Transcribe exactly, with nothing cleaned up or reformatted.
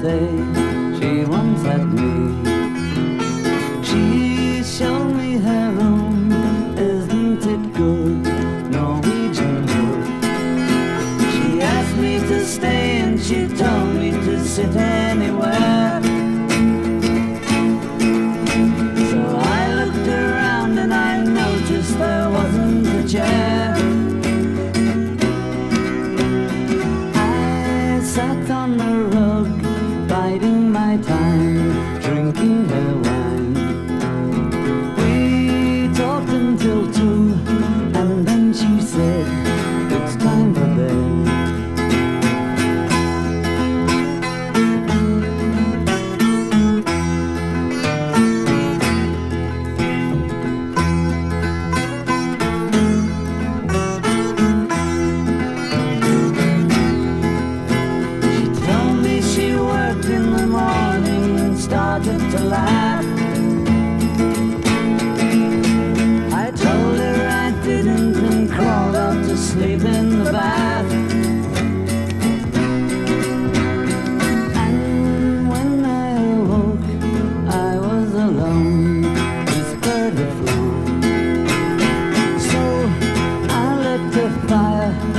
say she once had me. She showed me her room, isn't it good? Norwegian wood. She asked me to stay and she told me to sit anywhere. So I looked around and I noticed there wasn't a chair. I sat on the rug, biding my time, drinking her wine. We talked until two, and then she said, it's time for bed. Started to laugh. I told her I didn't and crawled out to sleep in the bath. And when I awoke, I was alone. This bird had flown. So I lit the fire